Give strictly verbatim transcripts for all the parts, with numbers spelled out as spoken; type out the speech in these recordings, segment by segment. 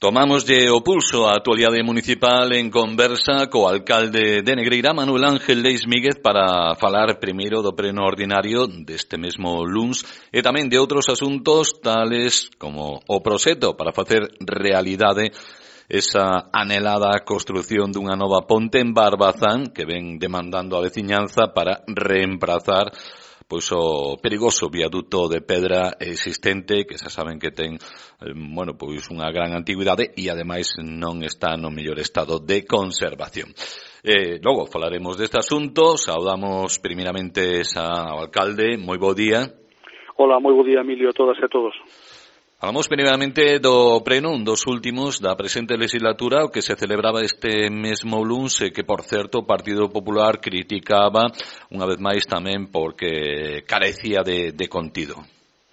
Tomámoslle o pulso á actualidade municipal en conversa co alcalde de Negreira, Manuel Ángel Leis Míguez, para falar primeiro do pleno ordinario deste mesmo luns e tamén de outros asuntos tales como o proxecto para facer realidade esa anhelada construción dunha nova ponte en Barbazán que ven demandando a veciñanza para reemplazar pois o perigoso viaduto de pedra existente, que xa saben que ten, bueno, pois unha gran antigüidade e ademais non está no mellor estado de conservación. Eh, logo falaremos deste asunto, saudamos primeiramente ao alcalde, moi bo día. Hola, moi bo día, Emilio, a todas e a todos. Falamos primeiramente do pleno, un dos últimos da presente legislatura, o que se celebraba este mesmo luns, e que, por certo, o Partido Popular criticaba, unha vez máis tamén, porque carecía de, de contido.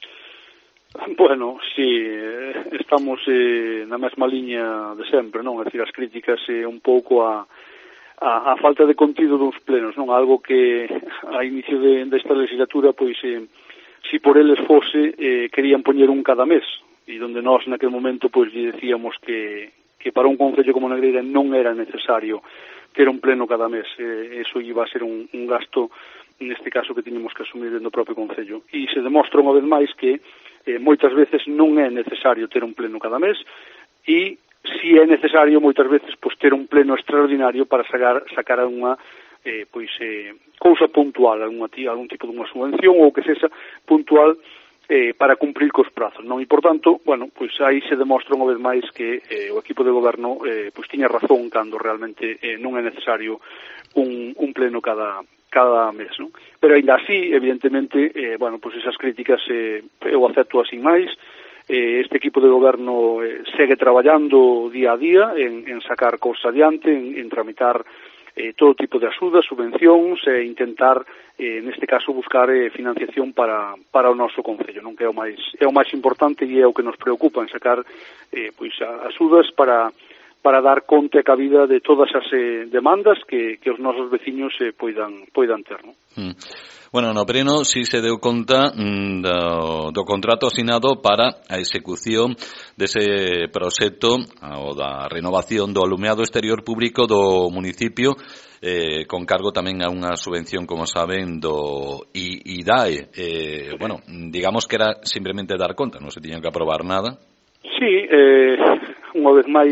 Bueno, si, sí, estamos eh, na mesma liña de sempre, non? É dicir, as críticas eh, un pouco a, a, a falta de contido dos plenos, non? Algo que a inicio de, desta legislatura, pois... Eh, si por eles fose, eh, querían poñer un cada mes, e donde nós naquele momento pois lle decíamos que, que para un concello como Negreira non era necesario ter un pleno cada mes, eh, eso iba a ser un, un gasto, neste caso, que tiñamos que asumir dentro do propio concello. E se demostra unha vez máis que eh, moitas veces non é necesario ter un pleno cada mes, e si é necesario moitas veces pois ter un pleno extraordinario para sacar, sacar unha eh, pois eh, cousa puntual, algún, algún tipo de unha subvención ou que sexa puntual eh, para cumprir cos prazos, non? E, por tanto, bueno, pois aí se demostra unha vez máis que eh, o equipo de goberno eh, pois tiña razón cando realmente eh, non é necesario un, un pleno cada, cada mes, non? Pero ainda así, evidentemente, eh, bueno, pois esas críticas eh, eu acepto así máis. Eh, este equipo de goberno eh, segue traballando día a día en, en sacar cousas adiante, en, en tramitar Eh, todo tipo de axudas, subvencións e intentar, eh, neste caso, buscar eh, financiación para, para o noso concello, non? Que é o máis é o máis importante e é o que nos preocupa, en sacar eh, pois axudas para para dar conta e cabida de todas as eh, demandas que, que os nosos veciños eh, poidan poidan ter, non? Mm. Bueno, no pleno si se deu conta mm, do, do contrato asinado para a execución dese proxecto o da renovación do alumeado exterior público do municipio, eh, con cargo tamén a unha subvención, como saben, do I D A E. Eh, bueno, digamos que era simplemente dar conta, non se tiñan que aprobar nada. Sí, eh, unha vez máis,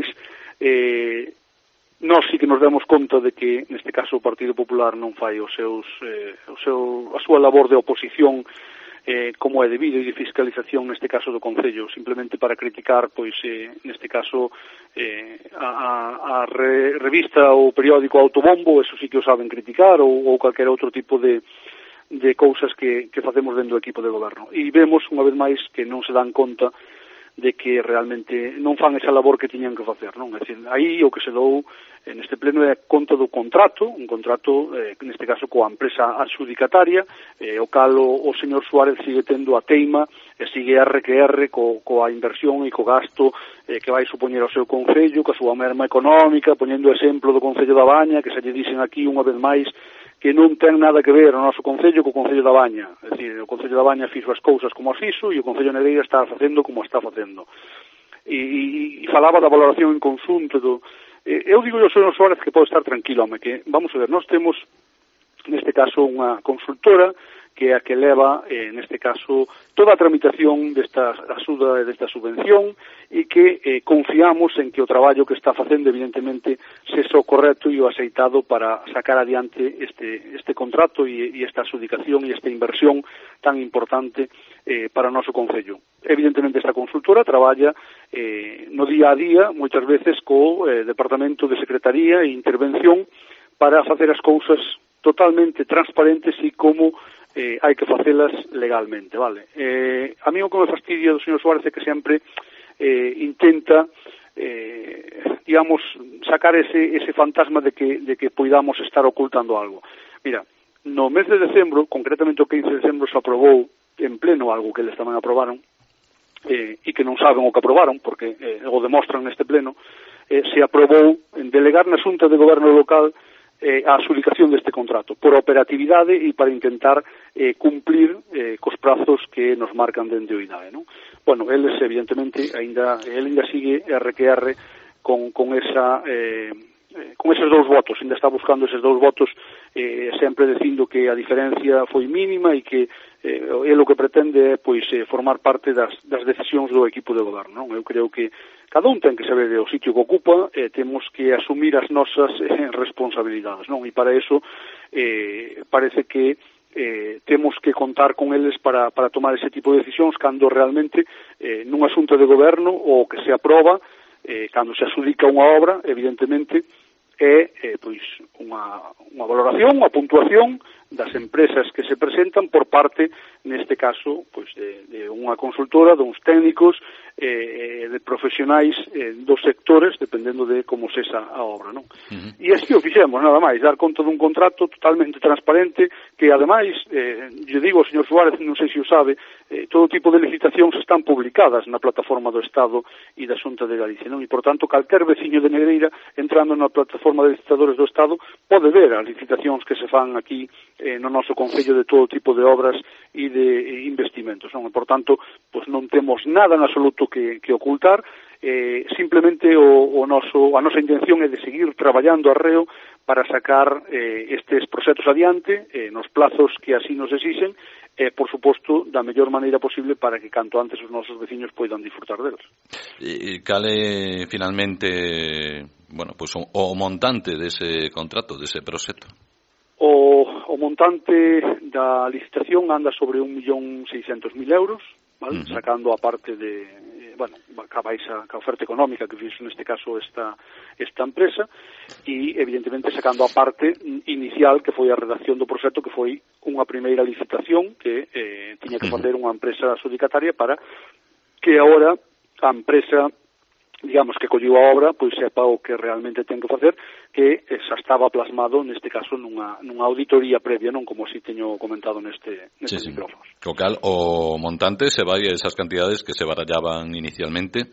eh, nós sí que nos demos conta de que, neste caso, o Partido Popular non fai os seus, eh, o seu, a súa labor de oposición eh, como é debido e de fiscalización, neste caso, do Concello, simplemente para criticar, pois, eh, neste caso, eh, a, a re, revista ou periódico Autobombo, eso sí que o saben criticar, ou, ou calquer outro tipo de, de cousas que, que facemos dentro do equipo de goberno. E vemos, unha vez máis, que non se dan conta de que realmente non fan esa labor que tiñan que facer, non? É dicir, aí o que se dou eh, neste pleno é conta do contrato, un contrato, eh, neste caso, coa empresa adxudicataria, eh, o cal o, o señor Suárez sigue tendo a teima e sigue erre que erre co, coa inversión e co gasto eh, que vai supoñer ao seu concello, coa súa merma económica, poñendo o exemplo do Concello da Baña, que se lle dicen aquí unha vez máis que non ten nada que ver o noso concello co Concello da Baña. É dicir, o Concello da Baña fixo as cousas como as fixo e o Concello de Negreira está facendo como está facendo. E, e, e falaba da valoración en conxunto do... Eh, eu digo ao señor Suárez que pode estar tranquilo, home, que, vamos a ver, nós temos, neste caso, unha consultora que é a que leva, eh, neste caso, toda a tramitación desta axuda e desta subvención e que eh, confiamos en que o traballo que está facendo, evidentemente, se o correcto e o aceitado para sacar adiante este, este contrato e, e esta adjudicación e esta inversión tan importante eh, para o noso concello. Evidentemente, esta consultora traballa eh, no día a día, moitas veces, co eh, Departamento de Secretaría e Intervención para facer as cousas totalmente transparentes e como eh, hai que facelas legalmente, vale? Eh, a mí o que me fastidia do señor Suárez é que sempre eh, intenta, eh, digamos, sacar ese, ese fantasma de que, de que poidamos estar ocultando algo. Mira, no mes de decembro, concretamente o quince de decembro, se aprobou en pleno algo que eles tamén aprobaron, eh, e que non saben o que aprobaron, porque eh, o demostran neste pleno, eh, se aprobou en delegar na Xunta de Goberno Local eh, a adjudicación deste contrato, por operatividade e para intentar eh, cumplir eh, cos prazos que nos marcan dende o I N A E, non? Bueno, eles, evidentemente, ainda, ele ainda sigue R que R con, con esa... Eh, con eses dous votos, ainda está buscando eses dous votos, eh, sempre dicindo que a diferencia foi mínima e que eh, ele o que pretende é pois, eh, formar parte das, das decisións do equipo de goberno, non? Eu creo que cada un ten que saber o sitio que ocupa, eh, temos que asumir as nosas eh, responsabilidades, non? E para eso eh, parece que eh, temos que contar con eles para, para tomar ese tipo de decisións cando realmente eh, nun asunto de goberno o que se aproba, eh, cando se adjudica unha obra, evidentemente é eh, pois unha, unha valoración, unha puntuación das empresas que se presentan por parte, neste caso, pois de, de unha consultora, duns técnicos, eh, de profesionais eh, dos sectores, dependendo de como sexa a obra, non? Uh-huh. E así o fixemos, nada máis, dar conta dun contrato totalmente transparente, que ademais, eh, yo digo, o señor Suárez, non sei se o sabe, eh, todo tipo de licitacións están publicadas na plataforma do Estado e da Xunta de Galicia, non? E, por tanto, calquer veciño de Negreira, entrando na plataforma de licitadores do Estado, pode ver as licitacións que se fan aquí eh, no noso concello de todo tipo de obras e de investimentos, non? E, por tanto, pois non temos nada en absoluto que, que ocultar, eh, simplemente o, o noso, a nosa intención é de seguir traballando arreo para sacar eh, estes proxectos adiante, eh, nos plazos que así nos exixen, e, eh, por suposto, da mellor maneira posible para que canto antes os nosos veciños poidan disfrutar deles. E cale, finalmente, bueno, pues, o, o montante dese contrato, dese proxecto? O, o montante da licitación anda sobre un millón seiscentos mil euros, ¿vale? Uh-huh. Sacando a parte de, eh, bueno, ca baixa, ca oferta económica que fixo neste caso esta, esta empresa, e evidentemente sacando a parte inicial que foi a redacción do proxecto, que foi unha primeira licitación que eh, tiña que facer unha empresa adjudicataria para que agora a empresa, digamos, que colliu a obra, pois sepa o que realmente ten que facer, que xa estaba plasmado, neste caso, nunha, nunha auditoría previa, non como así teño comentado neste, neste sí, micrófonos. Sí. O cal, o montante se vai a esas cantidades que se barallaban inicialmente?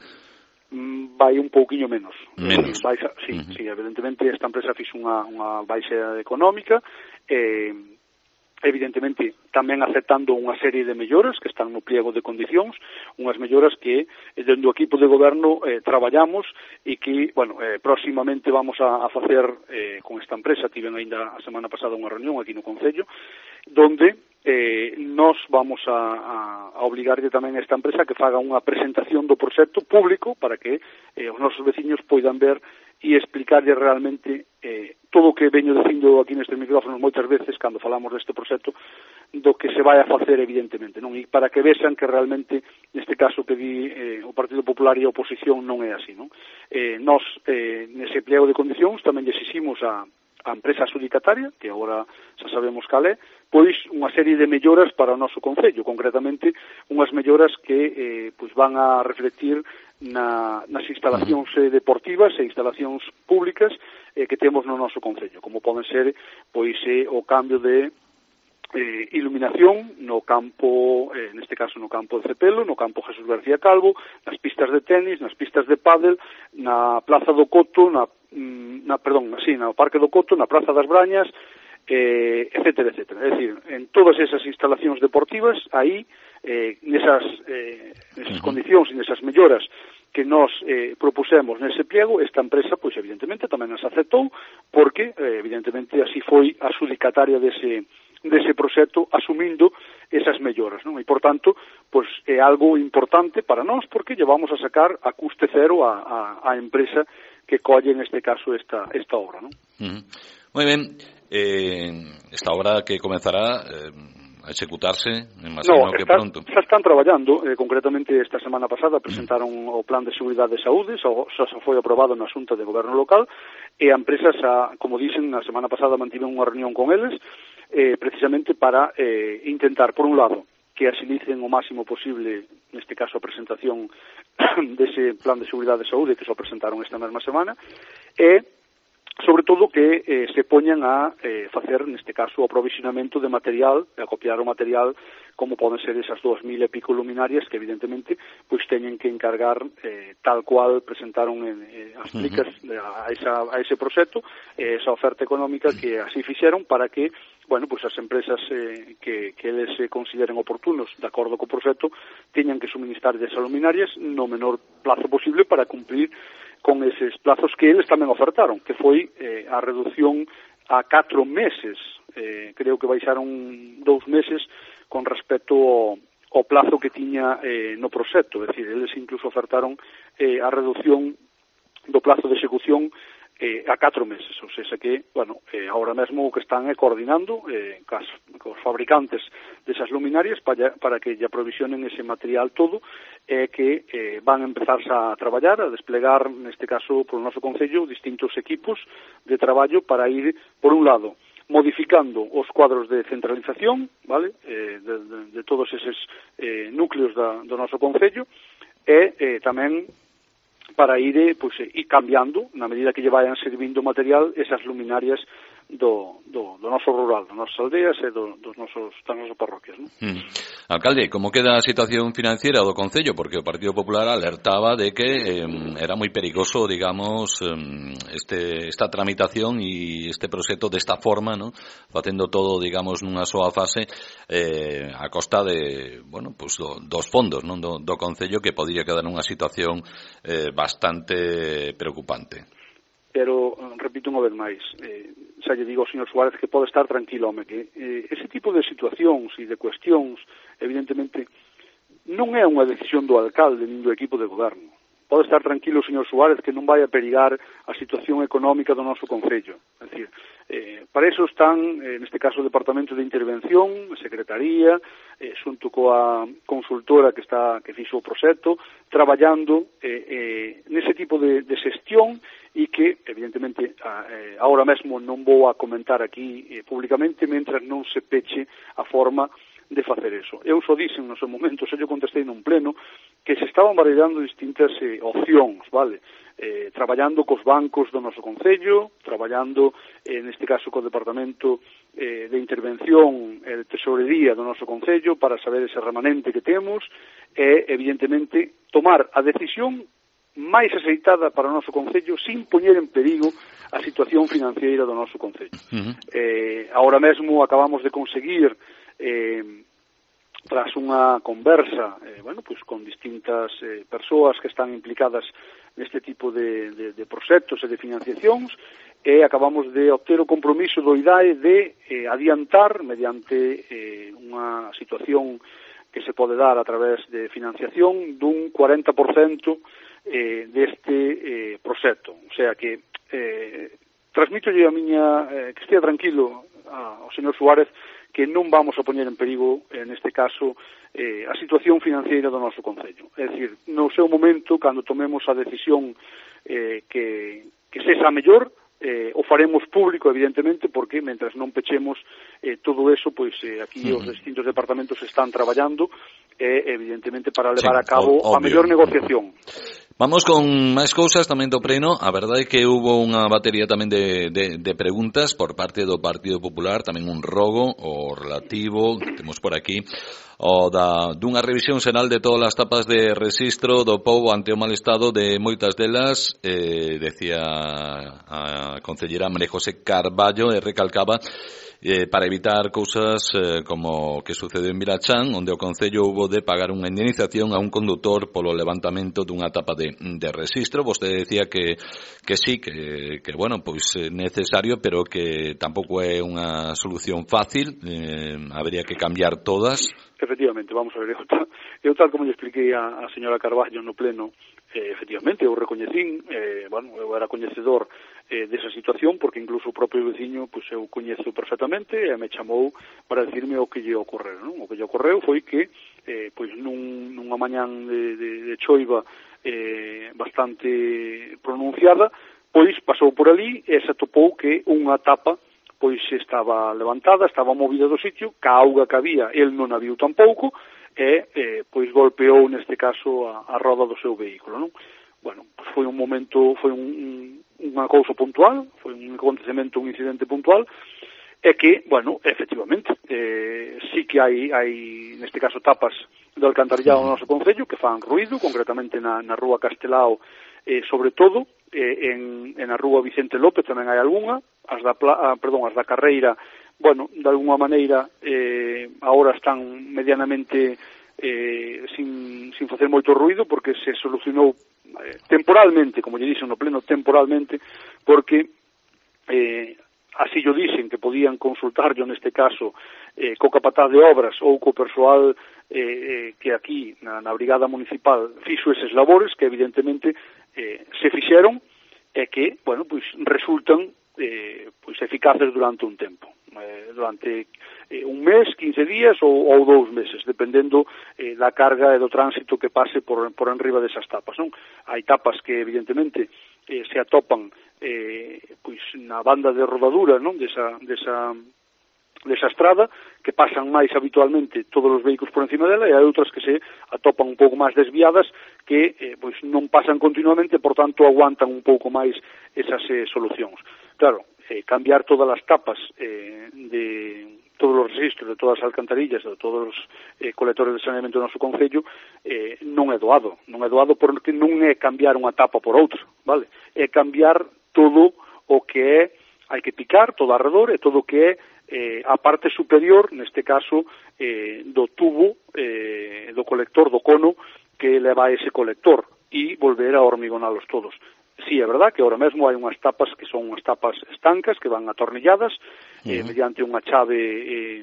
Mm, vai un pouquiño menos. Menos? Eh, baixa, sí, uh-huh. sí, evidentemente esta empresa fixo unha, unha baixa económica, eh, evidentemente tamén aceptando unha serie de melloras que están no pliego de condicións, unhas melloras que dentro do equipo de goberno eh, traballamos e que, bueno, eh, próximamente vamos a, a facer eh, con esta empresa. Tiven ainda a semana pasada unha reunión aquí no Concello, donde eh, nos vamos a, a, a obligarlle tamén a esta empresa que faga unha presentación do proxecto público para que eh, os nosos veciños poidan ver e explicarlle realmente eh, todo o que veño dicindo aquí nestes micrófonos moitas veces cando falamos deste proxecto, do que se vai a facer evidentemente, non? E para que vexan que realmente neste caso que di eh, o Partido Popular e a oposición non é así, non? Eh, nos, eh, nese pliego de condicións tamén lle exiximos a a empresa adjudicataria, que agora xa sabemos cal é, pois unha serie de melloras para o noso concello, concretamente unhas melloras que eh, pois van a reflectir na, nas instalacións eh, deportivas e instalacións públicas eh, que temos no noso concello, como poden ser pois eh, o cambio de eh, iluminación no campo, eh, neste caso no campo de Cepelo, no campo Jesús García Calvo, nas pistas de tenis, nas pistas de pádel, na Plaza do Coto, na na, perdón, así, no Parque do Coto, na Praza das Brañas, eh, etcétera, etcétera. É dicir, en todas esas instalacións deportivas, aí, eh, nesas, eh, nesas condicións e nesas melloras que nós eh, propusemos nese pliego, esta empresa, pois, evidentemente, tamén nos aceptou, porque, eh, evidentemente, así foi a adjudicataria dese, dese proxecto, asumindo esas melloras, non? E, por tanto, pois, é algo importante para nós, porque llevamos a sacar a custe cero a, a, a empresa que colle neste caso esta, esta obra, non? Uh-huh. Moi ben, eh, esta obra que comenzará eh, a executarse, imagino no, que está, pronto. xa están traballando, eh, concretamente esta semana pasada presentaron uh-huh. o Plan de Seguridade e Saúde, xa, xa foi aprobado na Xunta de Goberno Local, e a empresa xa, como dicen, na semana pasada mantiven unha reunión con eles, eh, precisamente para eh, intentar, por un lado, que asilicen o máximo posible, neste caso a presentación dese Plan de Seguridade e Saúde que só presentaron esta mesma semana, e sobre todo que eh, se poñan a eh, facer, neste caso, o aprovisionamento de material, a copiar o material, como poden ser esas dúas mil e pico luminarias que, evidentemente, pois teñen que encargar eh, tal cual presentaron en, eh, as plicas a, esa, a ese proxecto, eh, esa oferta económica que así fixeron para que, bueno, pois as empresas eh, que, que eles se consideren oportunos, de acordo co proxecto, teñan que suministrar esas luminarias no menor plazo posible para cumprir con eses plazos que eles tamén ofertaron, que foi eh, a reducción a catro meses, eh, creo que baixaron dous meses con respecto ao, ao plazo que tiña eh, no proxecto, é dicir, eles incluso ofertaron eh, a reducción do plazo de execución eh, a catro meses, ou seja que, bueno, eh, agora mesmo o que están é coordinando eh, cas, cos fabricantes desas luminarias para, para que lle aprovisionen ese material todo e eh, que eh, van a empezarse a traballar, a desplegar, neste caso, polo noso Concello, distintos equipos de traballo para ir, por un lado, modificando os cuadros de centralización, vale, eh, de, de, de todos eses eh, núcleos da, do noso Concello, e eh, tamén para ir, pues, ir cambiando, na medida que lle vayan servindo material, esas luminarias do, do, do noso rural, das nosas aldeas e do, dos nosos, das nosas parroquias, ¿no? Mm. Alcalde, como queda a situación financiera do Concello? Porque o Partido Popular alertaba de que eh, era moi perigoso, digamos, eh, este, esta tramitación e este proxecto desta forma, ¿no? Facendo todo, digamos, nunha soa fase eh, a costa de, bueno, pues do, dos fondos, ¿no? do, do Concello, que podía quedar nunha situación eh, bastante preocupante. Pero, repito unha vez máis, eh, xa lle digo ao señor Suárez que pode estar tranquilo, home, que eh, ese tipo de situacións e de cuestións, evidentemente, non é unha decisión do alcalde nin do equipo de goberno. Pode estar tranquilo o señor Suárez que non vai a perigar a situación económica do noso Concello. É dicir, eh, para eso están, eh, neste caso, o Departamento de Intervención, a Secretaría, eh, xunto coa consultora que está que fixo o proxecto, traballando eh, eh, nese tipo de, de xestión e que, evidentemente, a, eh, ahora mesmo non vou a comentar aquí eh, públicamente mentras non se peche a forma de facer eso. Eu só dixen no seu momento, xa yo contestei nun pleno, que se estaban barallando distintas eh, opcións, vale? Eh, traballando cos bancos do noso Concello, traballando, eh, neste caso, co Departamento eh, de Intervención e de Tesorería do noso Concello para saber ese remanente que temos e, evidentemente, tomar a decisión máis aceitada para o noso Concello sin poñer en perigo a situación financiera do noso Concello. Uh-huh. Eh, ahora mesmo acabamos de conseguir eh, tras unha conversa eh, bueno, pues con distintas eh, persoas que están implicadas neste tipo de, de, de proxectos e de financiacións e acabamos de obter o compromiso do I D A E de eh, adiantar mediante eh, unha situación que se pode dar a través de financiación dun cuarenta por cento eh, deste eh, proxecto. O sea que eh, transmitolle a miña eh, que estea tranquilo ao señor Suárez que non vamos a poñer en perigo, en este caso, eh, a situación financiera do noso Concello. É dicir, no seu momento, cando tomemos a decisión eh, que, que sexa mellor, eh, o faremos público, evidentemente, porque, mentras non pechemos eh, todo eso, pois eh, aquí mm. os distintos departamentos están traballando, eh, evidentemente, para levar sí, a cabo obvio. a mellor negociación. Vamos con máis cousas tamén do pleno. A verdade é que hubo unha batería tamén de, de, de preguntas por parte do Partido Popular, tamén un rogo o relativo, que temos por aquí, o da dunha revisión xeral de todas as tapas de rexistro do pobo ante o mal estado de moitas delas, eh, decía a concellera María José Carballo, e recalcaba eh, para evitar cousas eh, como que sucedeu en Vilachán, onde o Concello hubo de pagar unha indemnización a un condutor polo levantamento dunha tapa de, de rexistro. Vostede decía que, que sí, que, que bueno, pois é necesario, pero que tampouco é unha solución fácil, eh, habría que cambiar todas. Efectivamente, vamos a ver, eu tal, eu tal como lle expliquei a, a señora Carballo no pleno, eh, efectivamente, eu recoñecín, eh, bueno, eu era coñecedor eh, desa situación, porque incluso o propio veciño, pois eu coñezo perfectamente, e me chamou para decirme o que lle ocorreu, non? O que lle ocorreu foi que, eh, pois nun, nunha mañán de, de, de choiva eh, bastante pronunciada, pois pasou por ali e se atopou que unha tapa pois estaba levantada, estaba movida do sitio, ca auga que había, el non a viu tampouco, e eh, pois golpeou neste caso a, a roda do seu vehículo, non? Bueno, pois foi un momento, foi un, un, unha cousa puntual, foi un acontecemento, un incidente puntual, é que, bueno, efectivamente, eh, sí que hai, hai, neste caso, tapas do alcantarillado no noso concello que fan ruído, concretamente na, na rúa Castelao, eh, sobre todo, eh, en, en a rúa Vicente López tamén hai algunha, as da, ah, perdón, as da Carreira, bueno, de alguma maneira, eh, agora están medianamente eh, sin, sin facer moito ruído, porque se solucionou eh, temporalmente, como lle dixen no pleno, temporalmente, porque eh, así yo dixen que podían consultar yo neste caso eh, co capataz de obras ou co persoal eh, que aquí na, na brigada municipal fixo eses labores que evidentemente eh, se fixeron e que, bueno, pois resultan eh, pois eficaces durante un tempo, eh, durante eh, un mes, quince días ou, ou dous meses, dependendo eh, da carga e do tránsito que pase por, por enriba desas tapas, non? Hai tapas que evidentemente eh, se atopan eh, pois na banda de rodadura, non? Desa, desa, desa estrada, que pasan máis habitualmente todos os vehículos por encima dela, e hai outras que se atopan un pouco máis desviadas, que eh, pois non pasan continuamente, por tanto aguantan un pouco máis esas eh, solucións. Claro, eh, cambiar todas as tapas eh, de todos os registros, de todas as alcantarillas, de todos os eh, colectores de saneamento do noso concello, eh, non é doado. Non é doado porque non é cambiar unha tapa por outra, vale? É cambiar todo o que é, hai que picar todo arredor, e todo o que é eh, a parte superior, neste caso, eh, do tubo, eh, do colector, do cono, que leva a ese colector, e volver a hormigonalos todos. Sí, é verdad que ahora mesmo hai unhas tapas que son unhas tapas estancas que van atornilladas eh, uh-huh. mediante unha chave eh,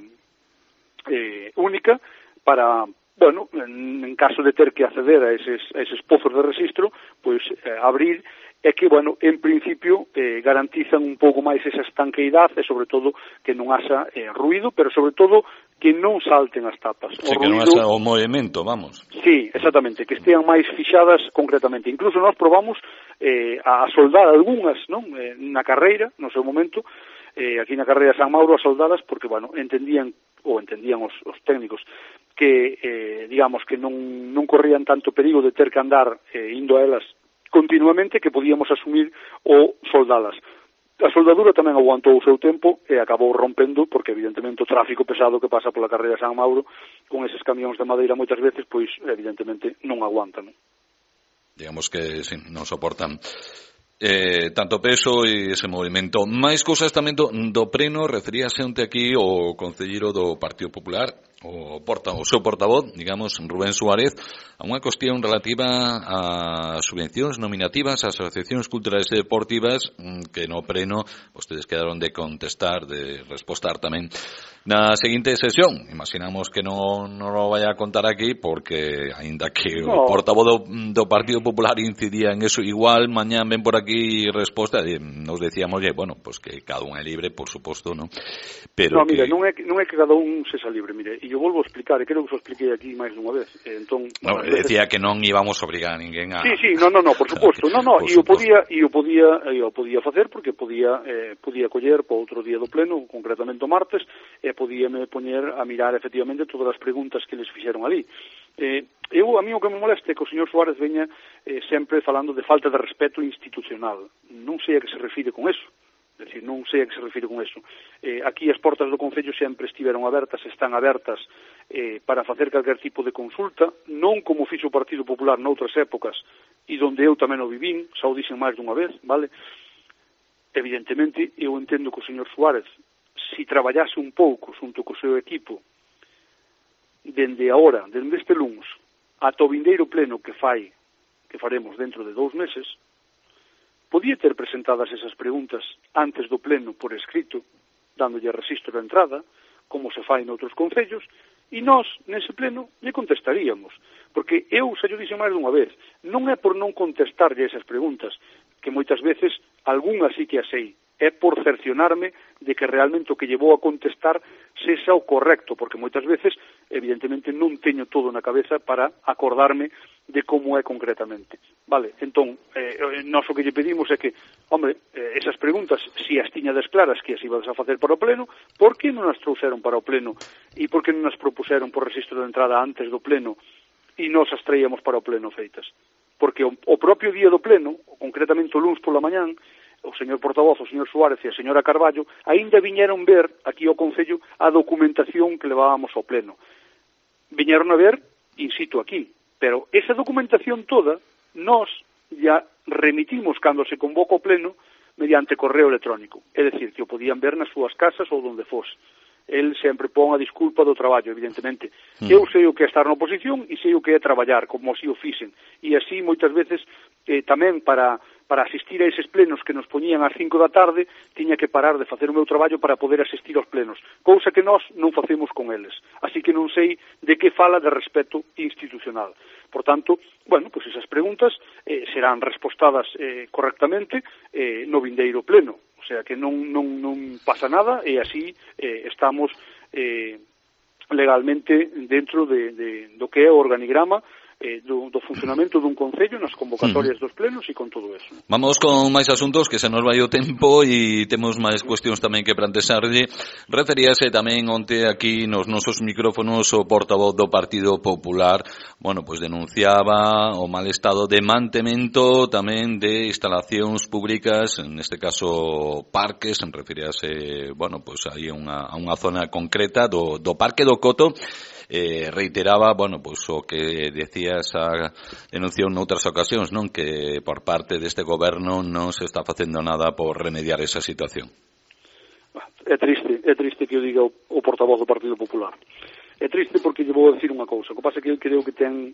eh, única para, bueno, en, en caso de ter que acceder a eses, a eses pozos de registro, pois eh, abrir, é que, bueno, en principio eh, garantizan un pouco máis esa estanqueidade e, sobre todo, que non haxa eh, ruído, pero, sobre todo, que non salten as tapas. Sí, o que ruido, non haxa o movimento, vamos. Sí, exactamente, que estean máis fixadas concretamente. Incluso nós probamos eh, a soldar algunhas, non? Eh, na carreira, no seu momento, eh, aquí na carreira de San Mauro, a soldadas, porque, bueno, entendían, ou entendían os, os técnicos, que, eh, digamos, que non, non corrían tanto perigo de ter que andar eh, indo a elas continuamente, que podíamos asumir o soldalas. A soldadura tamén aguantou o seu tempo e acabou rompendo, porque evidentemente o tráfico pesado que pasa pola carreira de San Mauro con eses camións de madeira moitas veces, pois evidentemente non aguantan. Digamos que sí, non soportan eh, tanto peso e ese movimento. Máis cousas tamén do, do preno, referíase onte aquí o concelleiro do Partido Popular, o, porta, o seu portavoz, digamos, Rubén Suárez, a unha cuestión relativa a subvencións nominativas a asociacións culturais e deportivas que no preno vostedes quedaron de contestar, de respostar tamén na seguinte sesión. Imaginamos que non, non o vai a contar aquí porque, aínda que no. o portavoz do, do Partido Popular incidía en eso, igual mañán ven por aquí resposta e nos decíamos, bueno, pues que cada un é libre, por suposto, ¿no? Pero no, mira, que... non é, non é que cada un sexa libre, mire, e eu volvo a explicar, e creo que os expliquei aquí máis dunha vez. E entón, no, veces... decía que non íbamos a obrigar a ninguén a... Sí, sí, no, no, no, por suposto, no, no, e o podía, e o podía, e o podía facer porque podía, eh, podía coller para outro día do pleno, concretamente o martes, e podíame poñer a mirar efectivamente todas as preguntas que les fixeron ali. Eh, eu, a mí o que me molesta é que o señor Suárez veña eh, sempre falando de falta de respeto institucional. Non sei a que se refire con eso. É dicir, non sei a que se refire con eso. Eh, aquí as portas do Concello sempre estiveron abertas, están abertas eh, para facer calquer tipo de consulta, non como fixo o Partido Popular noutras épocas, e donde eu tamén o vivín, xa o dixen máis dunha vez, vale? Evidentemente, eu entendo que o señor Suárez, si traballase un pouco xunto co seu equipo, dende agora, dende este luns, ata o vindeiro pleno que fai, que faremos dentro de dous meses, podía ter presentadas esas preguntas antes do pleno por escrito, dándolle registro de entrada, como se fai noutros concellos, e nós, nese pleno, lle contestaríamos. Porque eu, xa lle dixen máis dunha vez, non é por non contestarlle esas preguntas, que moitas veces, algunhas sí que as sei, é por cercionarme de que realmente o que llevou a contestar sexa o correcto, porque moitas veces, evidentemente, non teño todo na cabeza para acordarme de como é concretamente. Vale, entón, eh, nós o que lle pedimos é que, hombre, eh, esas preguntas, si as tiñades claras que as ibades a facer para o pleno, por que non as trouxeron para o pleno e por que non as propuseron por registro de entrada antes do pleno e nós as traíamos para o pleno feitas? Porque o, o propio día do pleno, concretamente o luns pola mañán, o señor portavoz, o señor Suárez e a señora Carballo, aínda viñeron ver aquí ao Concello a documentación que levábamos ao pleno. Viñeron a ver, insisto aquí, pero esa documentación toda nós ya remitimos cando se convoca o pleno mediante correo electrónico, é dicir, que o podían ver nas súas casas ou donde fose. El sempre pon a disculpa do traballo, evidentemente. Mm. Eu sei o que é estar na oposición e sei o que é traballar, como así o fixen. E así, moitas veces, eh, tamén para, para asistir a eses plenos que nos poñían ás cinco da tarde, tiña que parar de facer o meu traballo para poder asistir aos plenos, cousa que nós non facemos con eles. Así que non sei de que fala de respeto institucional. Por tanto, bueno, pues esas preguntas eh, serán respostadas eh, correctamente eh, no vindeiro pleno. O sea, que non, non, non pasa nada e así eh, estamos eh, legalmente dentro de, de, do que é o organigrama eh, do, do funcionamento dun concello nas convocatorias dos plenos e con todo eso. Vamos con máis asuntos que se nos vai o tempo e temos máis cuestións tamén que plantexarlle. Referíase tamén onte aquí nos nosos micrófonos o portavoz do Partido Popular, bueno, pois denunciaba o mal estado de mantemento tamén de instalacións públicas, neste caso parques, en referíase, bueno, pois aí a unha, a unha zona concreta do, do Parque do Coto. Eh, reiteraba, bueno, pois o que decía esa denunciou noutras ocasións, non, que por parte deste goberno non se está facendo nada por remediar esa situación. É triste, é triste que o diga o, o portavoz do Partido Popular. É triste porque lle vou a decir unha cousa. O que pasa é que eu creo que ten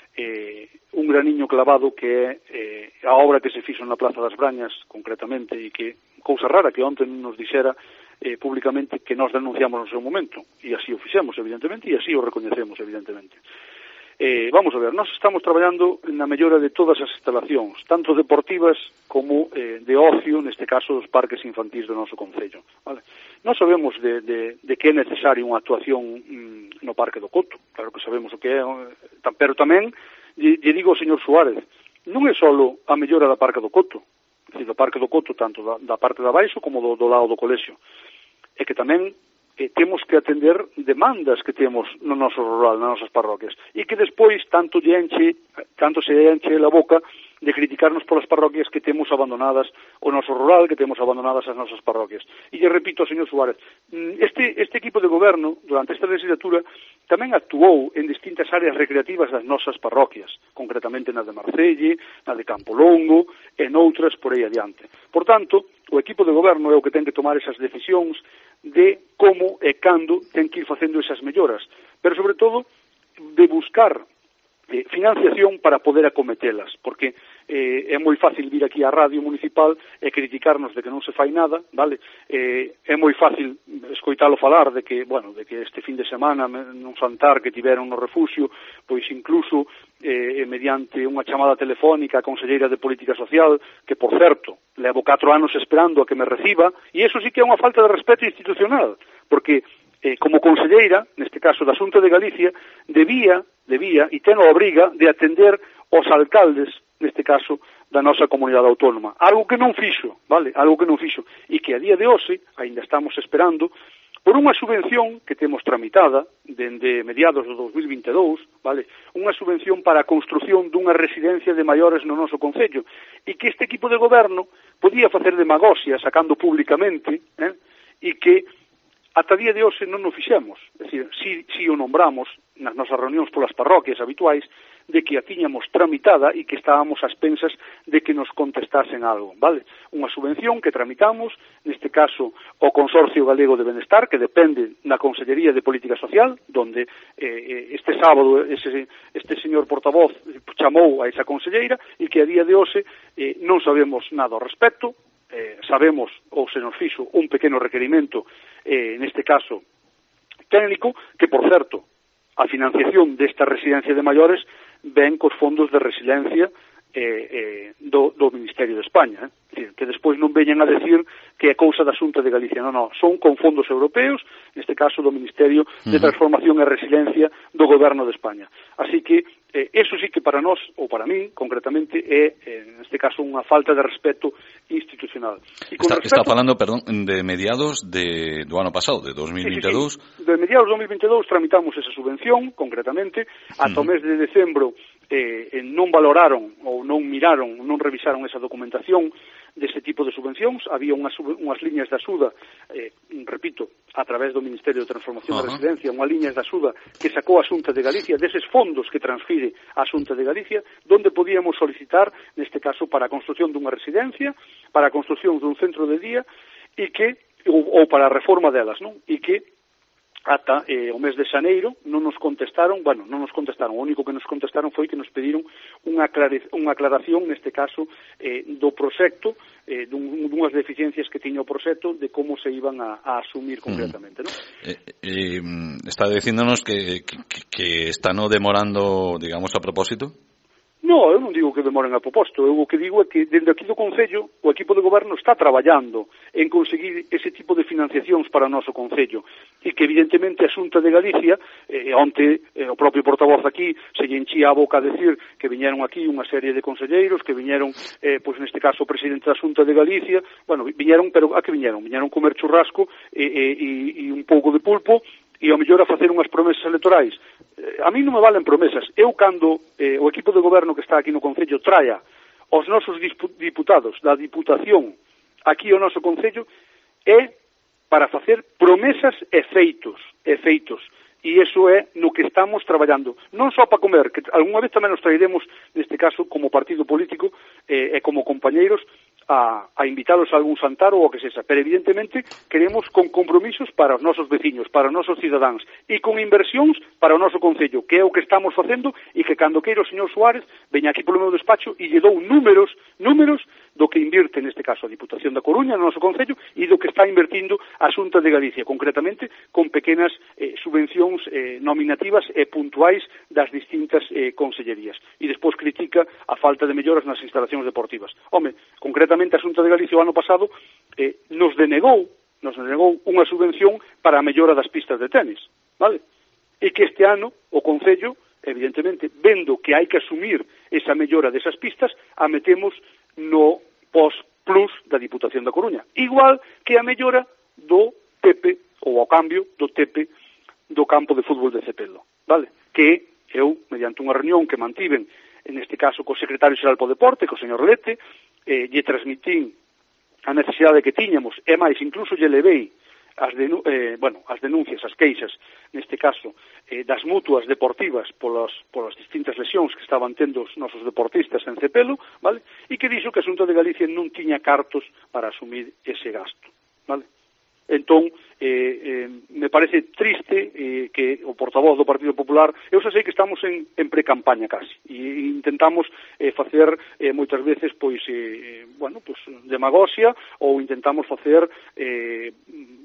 eh, un graniño clavado que é eh, a obra que se fixo na Plaza das Brañas, concretamente, e que, cousa rara que onte nos dixera eh, públicamente que nós denunciamos no seu momento, e así o fixemos, evidentemente, e así o recoñecemos, evidentemente. Eh, vamos a ver, nós estamos traballando na mellora de todas as instalacións, tanto deportivas como eh, de ocio, neste caso dos parques infantís do noso concello. Vale? Nós sabemos de, de, de que é necesario unha actuación mm, no Parque do Coto, claro que sabemos o que é, pero tamén, lle, lle digo ao señor Suárez, non é só a mellora da Parque do Coto, é dicir, do Parque do Coto, tanto da, da parte de abaixo como do, do lado do colexio, é que tamén eh, temos que atender demandas que temos no noso rural, nas nosas parroquias, e que despois tanto lle enche, tanto se enche a boca de criticarnos polas parroquias que temos abandonadas o noso rural, que temos abandonadas as nosas parroquias. E lle repito ao señor Suárez, este, este equipo de goberno, durante esta legislatura, tamén actuou en distintas áreas recreativas das nosas parroquias, concretamente na de Marcelle, na de Campolongo, e noutras por aí adiante. Por tanto, o equipo de goberno é o que ten que tomar esas decisións de como e cando ten que ir facendo esas melloras, pero sobre todo de buscar eh, financiación para poder acometelas, porque eh, é moi fácil vir aquí á radio municipal e criticarnos de que non se fai nada, vale? Eh, é moi fácil escoitalo falar de que, bueno, de que este fin de semana nun xantar que tiveron no refuxio, pois incluso eh, mediante unha chamada telefónica a conselleira de Política Social, que por certo, levo catro anos esperando a que me reciba, e iso sí que é unha falta de respeto institucional, porque eh, como conselleira, neste caso da Xunta de Galicia, debía, debía e ten a obriga de atender os alcaldes, neste caso, da nosa comunidade autónoma. Algo que non fixo, vale? Algo que non fixo. E que a día de hoxe, aínda estamos esperando, por unha subvención que temos tramitada dende mediados do dos mil vinte e dous, vale? Unha subvención para a construción dunha residencia de maiores no noso concello, e que este equipo de goberno podía facer demagosia sacando públicamente, eh? E que ata día de hoxe non o fixemos. É dicir, si, si o nombramos nas nosas reunións polas parroquias habituais, de que a tiñamos tramitada e que estábamos ás pensas de que nos contestasen algo, vale? Unha subvención que tramitamos, neste caso o Consorcio Galego de Benestar, que depende na Consellería de Política Social, donde eh, este sábado ese, este señor portavoz chamou a esa conselleira e que a día de hoxe eh, non sabemos nada ao respecto, eh, sabemos ou se nos fixo un pequeno requerimento, eh, neste caso técnico, que por certo, a financiación desta residencia de maiores ven cos fondos de resiliencia eh, eh, do, do Ministerio de España, eh? Decir, que despois non veñan a decir que é cousa da Xunta de Galicia, non, non, son con fondos europeos, neste caso do Ministerio de Transformación e Resiliencia do Goberno de España. Así que, eh, eso sí que para nós, ou para min, concretamente, é, eh, neste caso, unha falta de respeto institucional. E está, respeto, está falando, perdón, de mediados de, do ano pasado, de dos mil vinte e dous? Sí, sí, sí. De mediados de dos mil vinte e dous tramitamos esa subvención, concretamente, ata o mes de decembro eh, non valoraron ou non miraron, non revisaron esa documentación deste tipo de subvencións. Había unhas, unhas liñas de axuda, eh, repito, a través do Ministerio de Transformación uh-huh. da Residencia, unhas liñas de axuda que sacou a Xunta de Galicia, deses fondos que transfire a Xunta de Galicia, donde podíamos solicitar, neste caso, para a construción dunha residencia, para a construción dun centro de día, e que, ou, ou para a reforma delas, non? E que ata eh, o mes de xaneiro non nos contestaron, bueno, non nos contestaron, o único que nos contestaron foi que nos pediron unha, aclare, unha aclaración, neste caso, eh, do proxecto, eh, dun, dunhas deficiencias que tiña o proxecto, de como se iban a, a asumir concretamente, mm. non? Eh, eh, está dicíndonos que, que, que están demorando, digamos, a propósito? No, eu non digo que demoren a propósito, eu o que digo é que dende aquí do Concello o equipo de goberno está traballando en conseguir ese tipo de financiacións para o noso Concello e que evidentemente a Xunta de Galicia, eh, onte eh, o propio portavoz aquí se lle enchía a boca a decir que viñeron aquí unha serie de conselleiros, que viñeron, eh, pois neste caso o presidente da Xunta de Galicia, bueno, viñeron, pero a que viñeron? Viñeron comer churrasco e, e, e, e un pouco de pulpo e ao mellor a facer unhas promesas electorais. A mí non me valen promesas. Eu, cando eh, o equipo de goberno que está aquí no Concello traia os nosos diputados da Diputación aquí ao noso Concello, é para facer promesas e feitos, e feitos. E iso é no que estamos traballando. Non só para comer, que algunha vez tamén nos trairemos, neste caso, como partido político eh, e como compañeiros, a, a invitalos a algún xantar ou o que sexa. Pero, evidentemente, queremos con compromisos para os nosos veciños, para os nosos cidadáns, e con inversións para o noso Concello, que é o que estamos facendo, e que cando queira o señor Suárez veña aquí polo meu despacho e lle dou números, números do que invirte, neste caso, a Diputación da Coruña, no noso Concello, e do que está invertindo a Xunta de Galicia, concretamente con pequenas eh, subvencións Eh, nominativas e puntuais das distintas eh, consellerías. E despois critica a falta de melloras nas instalacións deportivas. Home, concretamente a Xunta de Galicia o ano pasado eh, nos denegou nos denegou unha subvención para a mellora das pistas de tenis, vale? E que este ano o Concello, evidentemente, vendo que hai que asumir esa mellora desas pistas, a metemos no post-plus da Diputación da Coruña. Igual que a mellora do T P, ou ao cambio do T P do campo de fútbol de Cepelo, vale? Que eu, mediante unha reunión que mantiven, en este caso, co secretario xeral po deporte, co señor Lete, eh, lle transmitín a necesidade que tiñamos, e máis, incluso lle levei as, denu eh, bueno, as denuncias, as queixas, neste caso, eh, das mutuas deportivas polas, polas distintas lesións que estaban tendo os nosos deportistas en Cepelo, vale? E que dixo que a Xunta de Galicia non tiña cartos para asumir ese gasto, vale? Entón, eh, eh, me parece triste eh, que o portavoz do Partido Popular, eu xa sei que estamos en, en pre-campaña casi, e intentamos eh, facer eh, moitas veces, pois, eh, bueno, pois, demagosia, ou intentamos facer eh,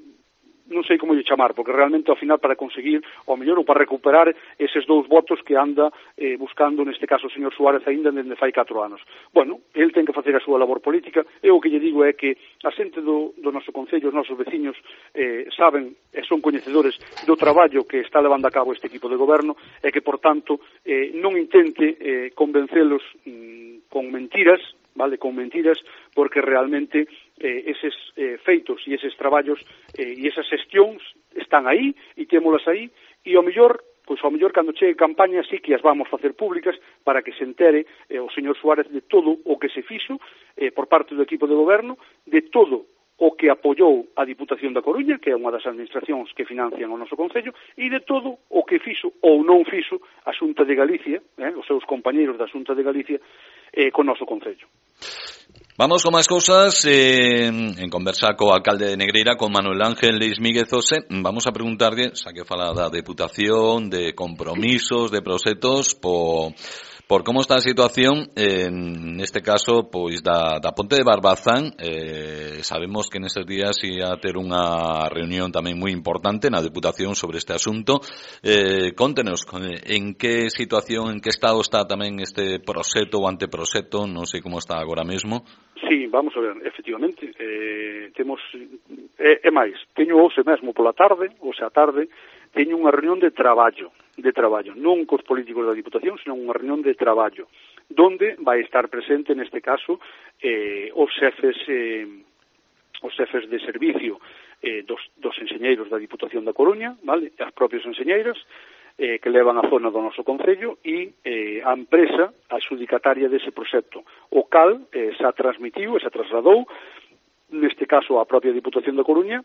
non sei como lle chamar, porque realmente ao final para conseguir, ao mellor, ou para recuperar eses dous votos que anda eh, buscando, neste caso, o señor Suárez aínda dende fai catro anos. Bueno, el ten que facer a súa labor política. Eu o que lle digo é que a xente do, do noso Concello, os nosos veciños, eh, saben e son coñecedores do traballo que está levando a cabo este equipo de goberno, e que, por tanto, eh, non intente eh, convencelos mm, con mentiras, vale, con mentiras, porque realmente eh, eses eh, feitos e eses traballos eh, e esas xestións están aí e témolas aí, e ao mellor, pois ao mellor cando chegue campaña sí que as vamos facer públicas para que se entere eh, o señor Suárez de todo o que se fixo eh, por parte do equipo de goberno, de todo o que apoiou a Diputación da Coruña, que é unha das administracións que financian o noso Concello, e de todo o que fixo ou non fixo a Xunta de Galicia, eh, os seus compañeiros da Xunta de Galicia, eh, con o noso Concello. Vamos con máis cousas, eh, en conversa co alcalde de Negreira, con Manuel Ángel Leis Míguez Ose. Vamos a preguntarlle, xa que fala da Deputación, de compromisos, de proxectos, po, por como está a situación, eh, neste caso, pois da, da Ponte de Barbazán. Eh, sabemos que nestes días ia ter unha reunión tamén moi importante na Deputación sobre este asunto. Eh, contenos, en que situación, en que estado está tamén este proxecto ou anteproxecto, non sei como está agora mesmo. Sí, vamos a ver, efectivamente, eh, temos, é, é máis, teño hoxe mesmo pola tarde, hoxe a tarde, teño unha reunión de traballo, de traballo, non cos políticos da Diputación, senón unha reunión de traballo, donde vai estar presente, neste caso, eh, os xefes, eh, os xefes de servicio eh, dos, dos enxeñeiros da Diputación da Coruña, vale, as propias enxeñeiras, eh, que levan a zona do noso concello e eh, a empresa adxudicataria dese proxecto, o cal eh, xa transmitiu e xa trasladou, neste caso a propia Diputación da Coruña,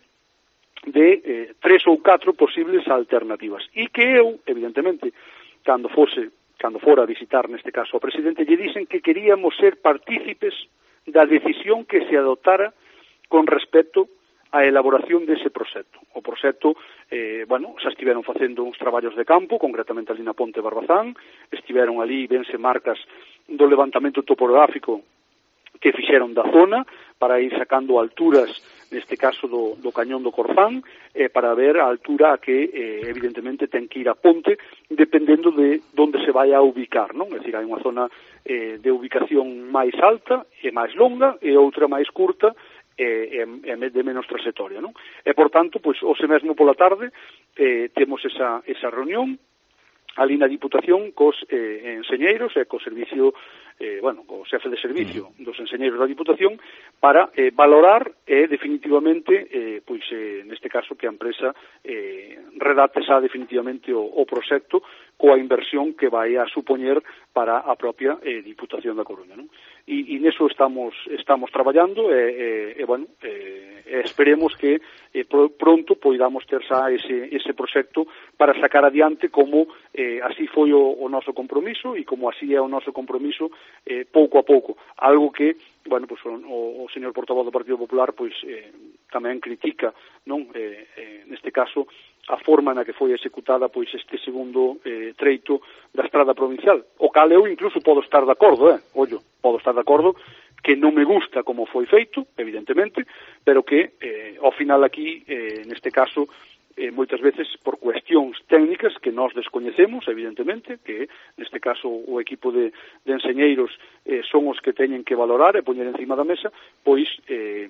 de eh, tres ou catro posibles alternativas. E que eu, evidentemente, cando fose, cando fora a visitar, neste caso, ao presidente, lle dixen que queríamos ser partícipes da decisión que se adoptara con respecto á elaboración dese proxecto. O proxecto, eh, bueno, xa estiveron facendo uns traballos de campo, concretamente ali na Ponte Barbazán, estiveron ali, vense marcas do levantamento topográfico que fixeron da zona, para ir sacando alturas, neste caso do, do Cañón do Corzán, eh, para ver a altura a que, eh, evidentemente, ten que ir a ponte, dependendo de onde se vai a ubicar, non? É dicir, hai unha zona eh, de ubicación máis alta e máis longa, e outra máis curta, e, e, e de menos trayectoria, non? E, por tanto, pois, hoxe mesmo pola tarde, eh, temos esa, esa reunión, ali na Diputación, cos eh, enseñeiros e co servicio, eh, bueno, co xefe de servicio dos enseñeiros da Diputación, para eh, valorar e eh, definitivamente, eh, pois eh, neste caso que a empresa eh, redacte xa definitivamente o, o proxecto coa inversión que vai a supoñer para a propia eh, Diputación da Coruña, non? E, e neso estamos estamos traballando e, e, e bueno, e, e esperemos que eh, pro, pronto poidamos ter xa ese, ese proxecto para sacar adiante como eh, así foi o, o noso compromiso e como así é o noso compromiso eh, pouco a pouco, algo que bueno, pues, o, o señor portavoz do Partido Popular pois eh, tamén critica, non, eh, eh, neste caso a forma na que foi executada pois este segundo eh, treito da estrada provincial, o cal eu incluso podo estar de acordo, eh, ollo, podo estar de acordo que non me gusta como foi feito, evidentemente, pero que eh, ao final aquí, eh, neste caso, eh, moitas veces por cuestións técnicas que nós descoñecemos, evidentemente, que neste caso o equipo de, de enseñeiros eh, son os que teñen que valorar e poñer encima da mesa, pois, eh,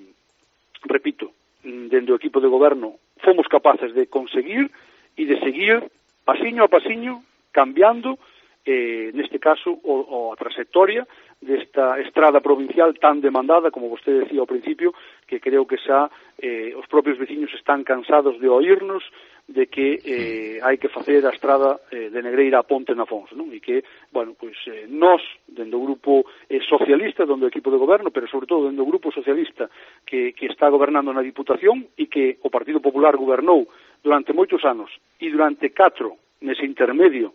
repito, dende o equipo de goberno fomos capaces de conseguir e de seguir pasiño a pasiño cambiando, eh, neste caso, o, o a trayectoria desta estrada provincial tan demandada, como vostede decía ao principio, que creo que xa eh, os propios veciños están cansados de oírnos de que eh, hai que facer a estrada eh, de Negreira a Ponte na Fons, non? E que, bueno, pois eh, nós, dende o grupo eh, socialista, dende o equipo de goberno, pero sobre todo dende o grupo socialista que, que está gobernando na Diputación e que o Partido Popular gobernou durante moitos anos e durante catro nese intermedio,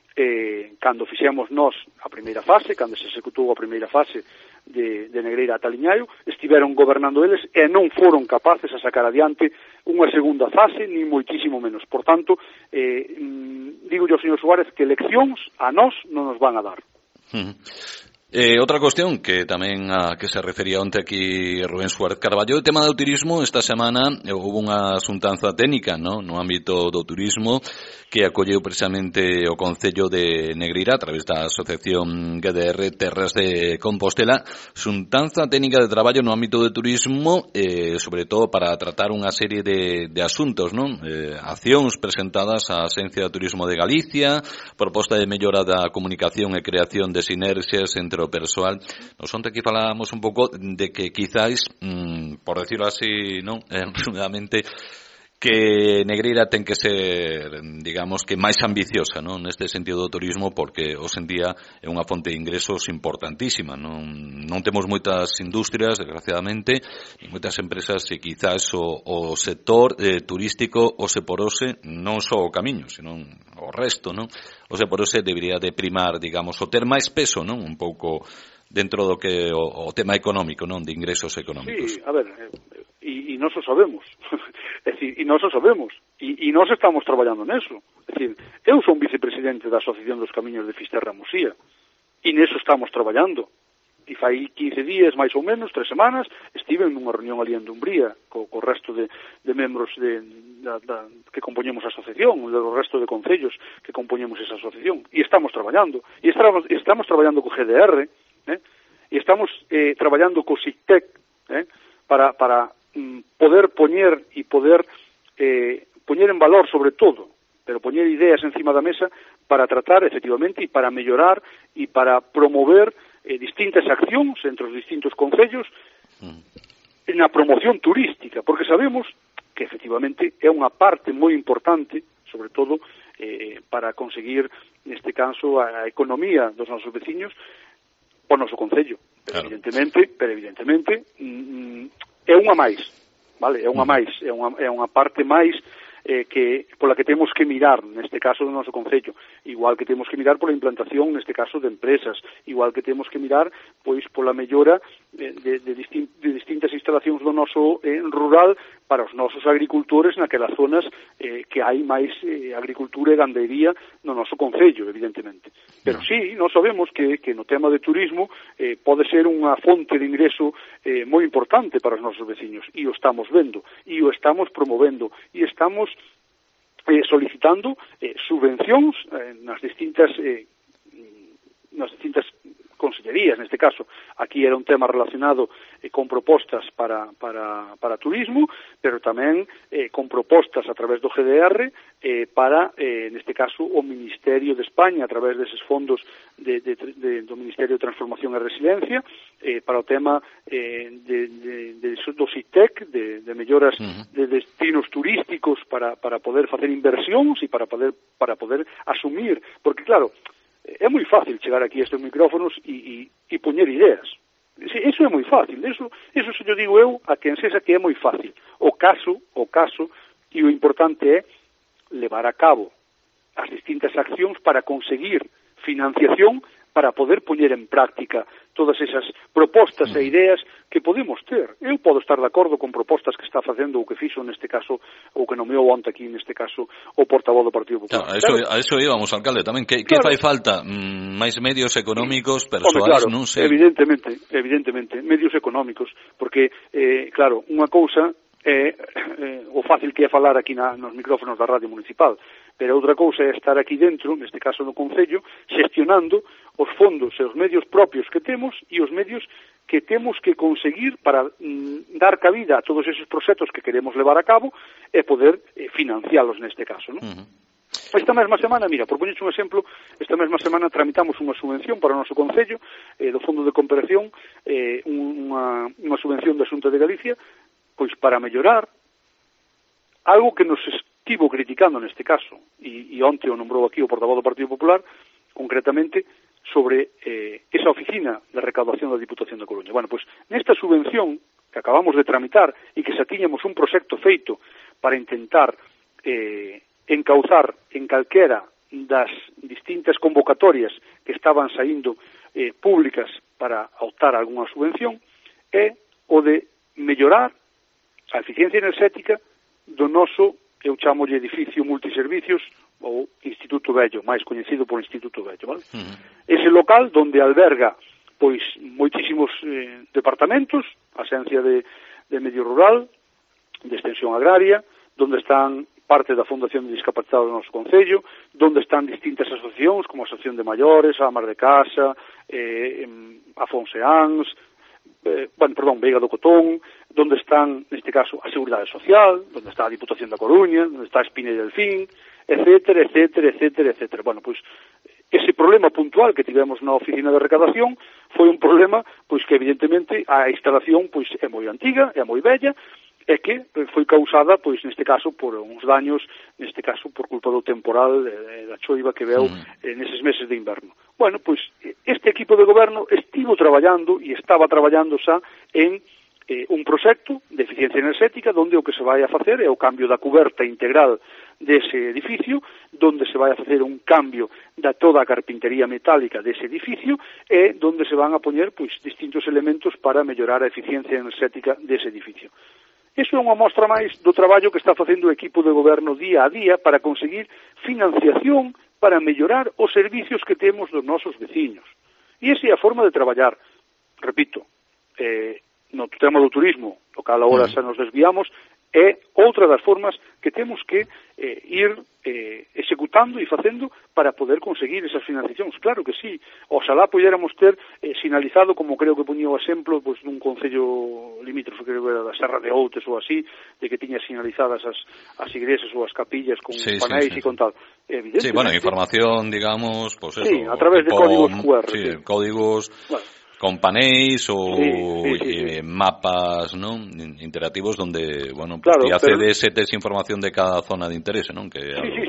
eh, cando fixemos nós a primeira fase, cando se executou a primeira fase de, de Negreira a Taliñaio, estiveron gobernando eles e non foron capaces a sacar adiante unha segunda fase, ni moitísimo menos. Por tanto, eh, digo yo, señor Suárez, que leccións a nós non nos van a dar. Uh-huh. Eh, outra cuestión que tamén a que se refería onte aquí Rubén Suárez Carballo, o tema do turismo. Esta semana eh, houve unha xuntanza técnica, no, no ámbito do turismo que acolleu precisamente o Concello de Negreira a través da Asociación G D R Terras de Compostela, xuntanza técnica de traballo no ámbito do turismo, eh, sobre todo para tratar unha serie de, de asuntos, non? Eh, accións presentadas á Axencia de Turismo de Galicia, proposta de mellora da comunicación e creación de sinerxias entre o persoal. Nos onte aquí falábamos un pouco de que quizáis, mmm, por decirlo así, non, eh, resumidamente, que Negreira ten que ser, digamos, que máis ambiciosa, non, neste sentido do turismo, porque hoxe en día é unha fonte de ingresos importantísima, non, non temos moitas industrias, desgraciadamente, e moitas empresas, e quizás o, o sector eh, turístico o se porose non só o camiño, senón o resto, non? O se porose debería de primar, digamos, o ter máis peso, non, un pouco dentro do que o, o tema económico, non, de ingresos económicos. Sí, a ver, e, e nós o sabemos. É dicir, e nós o sabemos, e, e nós estamos traballando neso. É dicir, eu son vicepresidente da Asociación dos Camiños de Fisterra Musía, e neso estamos traballando. E fai quince días, máis ou menos, tres semanas, estive nunha reunión ali en Dumbría, co, co resto de, de membros de, da, da, que compoñemos a asociación, do resto de concellos que compoñemos esa asociación, e estamos traballando. E estamos, estamos traballando co G D R, eh? e estamos eh, traballando co SICTEC, eh? para... para poder poñer e poder eh, poñer en valor sobre todo, pero poñer ideas encima da mesa para tratar efectivamente e para mellorar e para promover eh, distintas accións entre os distintos concellos mm. na promoción turística, porque sabemos que efectivamente é unha parte moi importante, sobre todo eh, eh, para conseguir, neste caso, a, a economía dos nosos veciños o noso concello. Pero, claro. evidentemente, pero evidentemente mm, é unha máis, vale? É unha máis, é unha, é unha parte máis eh, que pola que temos que mirar, neste caso do noso concello, igual que temos que mirar pola implantación, neste caso, de empresas, igual que temos que mirar pois pola mellora de, de, de, distin, de distintas instalacións do noso eh, rural para os nosos agricultores naquelas zonas eh, que hai máis eh, agricultura e gandería no noso concello, evidentemente. Pero sí, nós sabemos que, que no tema de turismo eh, pode ser unha fonte de ingreso eh, moi importante para os nosos veciños, e o estamos vendo, e o estamos promovendo, e estamos eh, solicitando eh, subvencións eh, nas distintas eh, nas distintas consellerías, neste caso. Aquí era un tema relacionado eh, con propostas para, para, para turismo, pero tamén eh, con propostas a través do G D R eh, para, eh, neste caso, o Ministerio de España, a través deses fondos de, de, de, do Ministerio de Transformación e Resiliencia, eh, para o tema eh, de, de, de, do SITEC, de, de melloras uh-huh. de destinos turísticos para, para poder facer inversións e para poder, para poder asumir, porque claro, é moi fácil chegar aquí a estes micrófonos e, e, e poñer ideas. Eso é moi fácil. Eso, eso se yo digo eu a quen sexa que é moi fácil. O caso, o caso, e o importante é levar a cabo as distintas accións para conseguir financiación para poder poñer en práctica todas esas propostas e ideas que podemos ter. Eu podo estar de acordo con propostas que está facendo o que fixo neste caso, ou que nomeou onte aquí neste caso o portavoz do Partido Popular. Claro, a, eso, claro. a eso íbamos, alcalde, tamén. Que, claro. que fai falta? Mm, máis medios económicos, persoais, claro, non sei. Evidentemente, evidentemente, medios económicos, porque, eh, claro, unha cousa é eh, o fácil que é falar aquí na, nos micrófonos da Radio Municipal, pero outra cousa é estar aquí dentro, neste caso no Concello, xestionando os fondos e os medios propios que temos e os medios que temos que conseguir para mm, dar cabida a todos esos proxectos que queremos levar a cabo e poder eh, financialos neste caso, non? Uh-huh. Esta mesma semana, mira, por poñerche un exemplo, esta mesma semana tramitamos unha subvención para o noso Concello eh, do Fondo de Cooperación, eh, unha, unha subvención da Xunta de Galicia, pois para mellorar algo que nos estivo criticando neste caso, e, e onte o nombrou aquí o portavoz do Partido Popular, concretamente sobre eh, esa oficina de recaudación da Diputación da Coruña. Bueno, pois nesta subvención que acabamos de tramitar e que xa tiñamos un proxecto feito para intentar eh, encauzar en calquera das distintas convocatorias que estaban saindo eh, públicas para optar a algunha subvención, é o de mellorar a eficiencia enerxética do noso, eu chamo de edificio multiservicios ou Instituto Vello, máis coñecido por Instituto Vello, vale? Uh-huh. Ese local donde alberga pois moitísimos eh, departamentos, a Xencia de, de Medio Rural, de Extensión Agraria, donde están parte da Fundación de Discapacitados do noso Concello, donde están distintas asociacións, como a Asociación de Maiores, a Amar de Casa, eh, a Fonseans, Eh, bueno, perdón, Veiga do Cotón, donde están, neste caso, a Seguridade Social, donde está a Diputación da Coruña, donde está a Espina e Delfín, etcétera, etcétera, etcétera, etcétera. Bueno, pois, ese problema puntual que tivemos na oficina de recadación foi un problema, pois, que evidentemente a instalación, pois, é moi antiga, é moi bella, e que foi causada, pois, neste caso, por uns daños, neste caso, por culpa do temporal eh, da choiva que veu eh, neses meses de inverno. Bueno, pois, este equipo de goberno estivo traballando e estaba traballando xa en eh, un proxecto de eficiencia enerxética donde o que se vai a facer é o cambio da cuberta integral dese edificio, donde se vai a facer un cambio da toda a carpintería metálica dese edificio e donde se van a poñer, pois, distintos elementos para mellorar a eficiencia enerxética dese edificio. Iso é unha mostra máis do traballo que está facendo o equipo de goberno día a día para conseguir financiación para mellorar os servicios que temos dos nosos veciños. E esa é a forma de traballar. Repito, eh, no tema do turismo, o cal agora xa nos desviamos, é outra das formas que temos que eh, ir eh, executando e facendo para poder conseguir esas financiacións. Claro que sí, oxalá pudiéramos ter eh, sinalizado, como creo que poñía o exemplo, pues, dun concello limítrofe, creo que era da Serra de Outes ou así, de que tiña sinalizadas as, as igrexas ou as capillas con sí, panéis sí, sí, e con tal. Sí, bueno, información, digamos, pues eso. Sí, a través de tipo, códigos cu erre. Sí, sí. códigos... Bueno. Con panéis o sí, sí, sí, sí. Eh, mapas, ¿no? Interactivos donde, bueno, pues claro, te accedes, pero... tes información de cada zona de interés, ¿no? Que sí, algo... sí, sí, y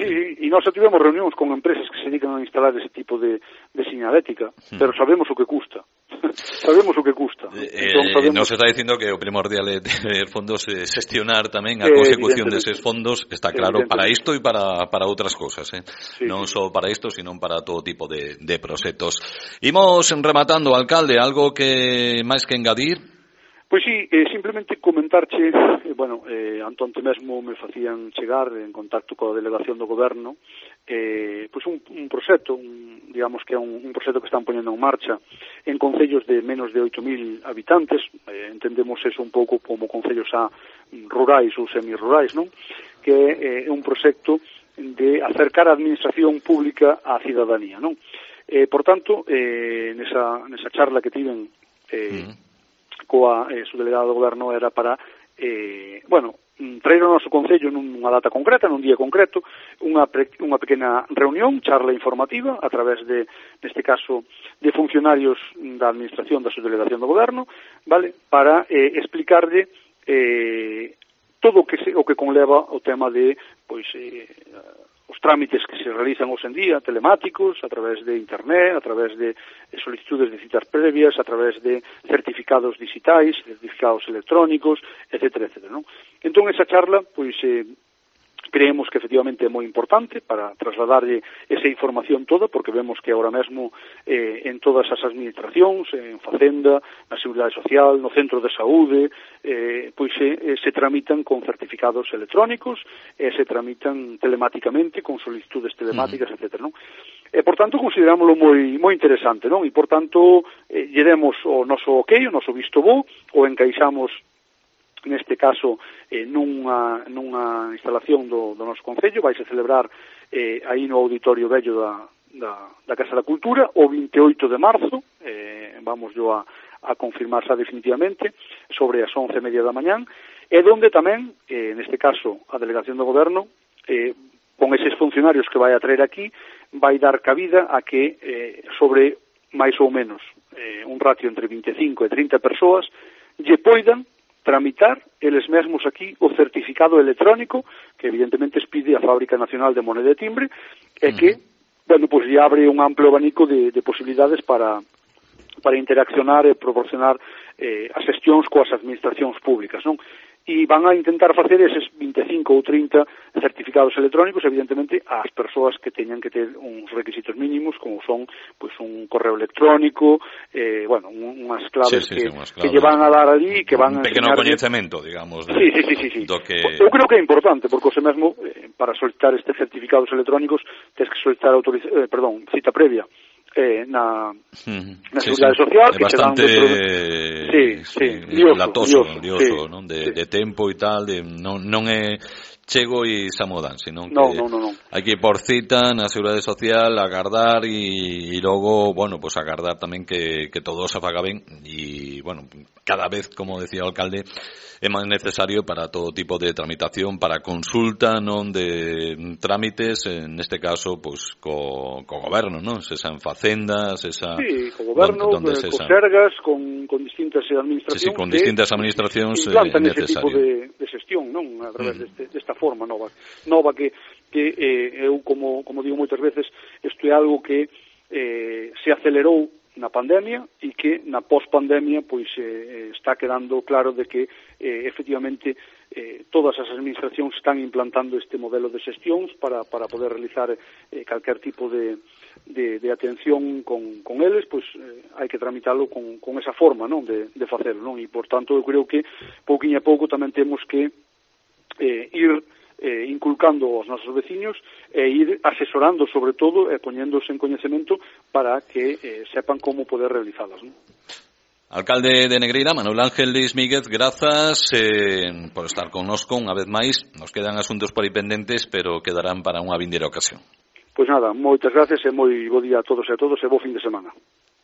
nós xa tivemos reunións con empresas que se dedican a instalar ese tipo de, de señalética, mm. pero sabemos o que custa. Sabemos o que custa. Eh, entón, sabemos... Nos está dicindo que o primordial é ter fondos é xestionar tamén a consecución deses fondos, está claro, para isto e para, para outras cousas, eh? Sí, non sí. só para isto, sino para todo tipo de, de proxectos. Imos rematando, alcalde, algo que máis que engadir? Pois sí, eh, simplemente comentarche, eh, bueno, eh, Antón te mesmo me facían chegar en contacto coa delegación do goberno, eh, pois un, un proxecto, un, digamos que é un, un proxecto que están poñendo en marcha en concellos de menos de oito mil habitantes, eh, entendemos eso un pouco como concellos a rurais ou semi-rurais, non? Que é eh, un proxecto de acercar a administración pública á cidadanía, non? Eh, por tanto, eh, nesa, nesa charla que tiven eh, mm. coa eh, su delegado do goberno era para, eh, bueno, traer o noso concello nunha data concreta, nun día concreto, unha, pre, unha pequena reunión, charla informativa, a través de, neste caso, de funcionarios da administración da subdelegación do goberno, vale, para eh, explicarlle eh, todo o que, se, o que conleva o tema de, pois, eh, os trámites que se realizan hoxe en día, telemáticos, a través de internet, a través de solicitudes de citas previas, a través de certificados digitais, certificados electrónicos, etcétera, etcétera, non? Entón, esa charla, pois, eh, creemos que efectivamente é moi importante para trasladarlle esa información toda, porque vemos que agora mesmo eh, en todas as administracións, en Facenda, na Seguridade Social, no Centro de Saúde, eh, pois eh, se tramitan con certificados electrónicos, eh, se tramitan telemáticamente con solicitudes telemáticas, uh-huh. etcétera, non? E, por tanto, considerámoslo moi moi interesante, non? E, por tanto, eh, lle demos o noso ok, o noso visto bo, o encaixamos neste caso eh, nunha, nunha instalación do, do noso concello, vai se celebrar eh, aí no Auditorio Vello da, da, da Casa da Cultura o vinte e oito de marzo, eh, vamos yo a, a confirmar xa definitivamente, sobre as once e media da mañán, e donde tamén, eh, neste caso, a Delegación do Goberno, eh, con eses funcionarios que vai a traer aquí, vai dar cabida a que eh, sobre máis ou menos eh, un ratio entre vinte e cinco e trinta persoas lle poidan tramitar eles mesmos aquí o certificado electrónico que evidentemente expide a Fábrica Nacional de Moneda e Timbre e que, bueno, pois lle abre un amplo abanico de, de posibilidades para para interaccionar e proporcionar eh, as xestións coas administracións públicas, non? E van a intentar facer eses vinte e cinco ou trinta certificados electrónicos, evidentemente, ás persoas que teñan que ter uns requisitos mínimos, como son pois un correo electrónico, eh, bueno, unhas claves, sí, sí, que, sí, claves que lle van a dar ali, que van un a pequeno coñecemento, digamos. De, sí, sí, sí, sí, sí. Do que... Eu creo que é importante, porque o mesmo, eh, para solicitar estes certificados electrónicos, tens que solicitar autoriz... eh, perdón, cita previa. Eh, na, na sí, Seguridade sí. Social, é que bastante de... sí, sí, sí, lioso, latoso, lioso, lioso, sí, non? De, sí. de tempo e tal, de, non, non é chego e xa modan, sino que no, no, no, no. hai que ir por cita na Seguridade Social, agardar e, e logo, bueno, pues agardar tamén que, que todo se faga ben e, bueno, cada vez, como decía o alcalde, é máis necesario para todo tipo de tramitación, para consulta, non, de trámites, en este caso, pues, co, co goberno, non? Se xa en Facenda, se xa... Sí, co goberno, donde, donde co Sergas, con, con distintas administracións... Sí, sí, con distintas administracións implantan eh, ese tipo de, de xestión, non? A través mm. deste, desta forma nova, nova que, que eh, eu, como, como digo moitas veces, isto é algo que eh, se acelerou na pandemia e que na post-pandemia pois eh, está quedando claro de que eh, efectivamente eh, todas as administracións están implantando este modelo de xestións para, para poder realizar eh, calquer tipo de, de, de atención con, con eles, pois eh, hai que tramitalo con, con esa forma, non, de, de facelo, non? E, por tanto, eu creo que pouquinho a pouco tamén temos que eh, ir eh, inculcando aos nosos veciños e ir asesorando, sobre todo, e poñéndose en coñecemento para que eh, sepan como poder realizalas, non? Alcalde de Negreira, Manuel Ángel Leis Míguez, grazas eh, por estar connosco unha vez máis. Nos quedan asuntos por aí pendentes, pero quedarán para unha vindeira ocasión. Pois nada, moitas gracias e moi bo día a todos e a todos e bo fin de semana.